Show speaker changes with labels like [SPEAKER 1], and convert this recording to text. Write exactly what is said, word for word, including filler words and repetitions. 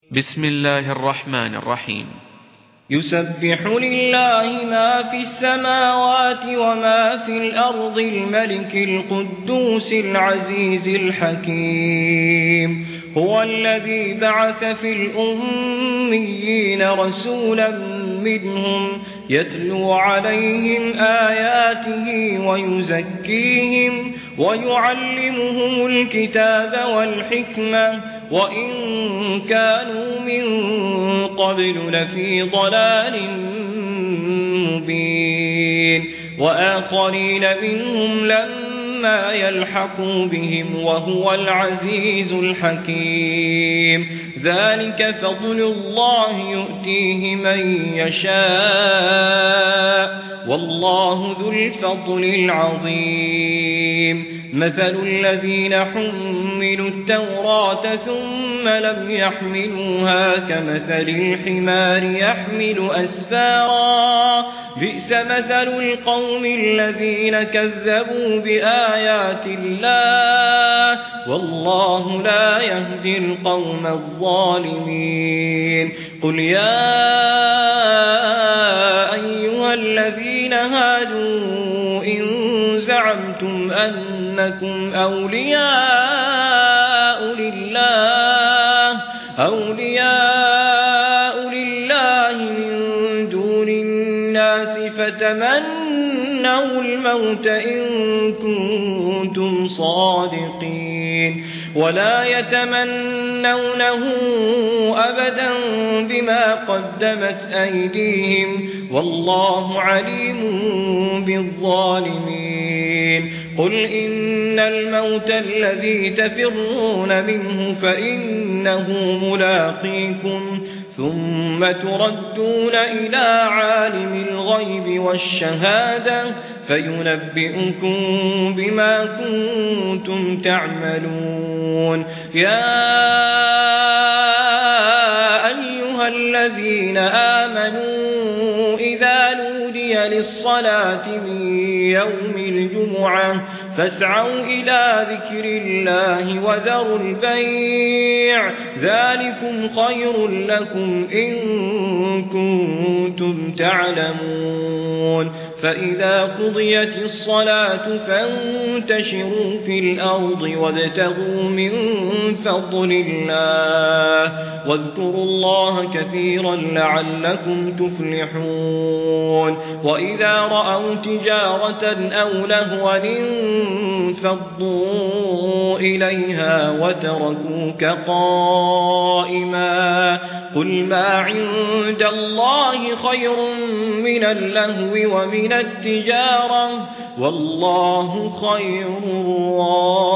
[SPEAKER 1] بسم الله الرحمن الرحيم.
[SPEAKER 2] يسبح لله ما في السماوات وما في الأرض الملك القدوس العزيز الحكيم. هو الذي بعث في الأميين رسولا منهم يتلو عليهم آياته ويزكيهم ويعلمهم الكتاب والحكمة وإن كانوا من قبل لفي ضلال مبين. وآخرين منهم لما يلحقوا بهم وهو العزيز الحكيم. ذلك فضل الله يؤتيه من يشاء والله ذو الفضل العظيم. مثل الذين حملوا التوراة ثم لم يحملوها كمثل الحمار يحمل أسفارا بئس مثل القوم الذين كذبوا بآيات الله والله لا يهدي القوم الظالمين. قل يا أيها الذين هادوا إن زعمتم أنكم أولياء لله أولياء لله من دون الناس فتمنوا الموت إن كنتم صادقين ولا يتمنونه أبدا بما قدمت أيديهم والله عليم بالظالمين. قل إن الموت الذي تفرون منه فإنه ملاقيكم ثم تردون إلى عالم الغيب والشهادة فينبئكم بما كنتم تعملون. يا أيها الذين آمنوا إذا نودي للصلاة من يوم الجمعة فاسعوا إلى ذكر الله وذروا البيع ذلكم خير لكم إن كنتم تعلمون. فإذا قضيت الصلاة فانتشروا في الأرض وابتغوا من فضل الله واذكروا الله كثيرا لعلكم تفلحون. وإذا رأوا تجارة أو لهوا انفضوا إليها وتركوك قائما قل ما عند الله خير من اللهو ومن التجارة والله خير الرازقين.